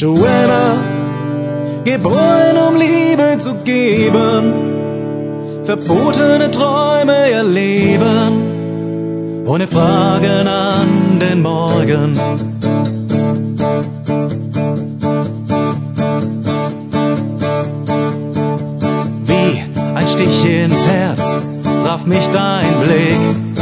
Joanna, geboren um Liebe zu geben, verbotene Träume erleben, ohne Fragen an den Morgen. Wie ein Stich ins Herz traf mich dein Blick.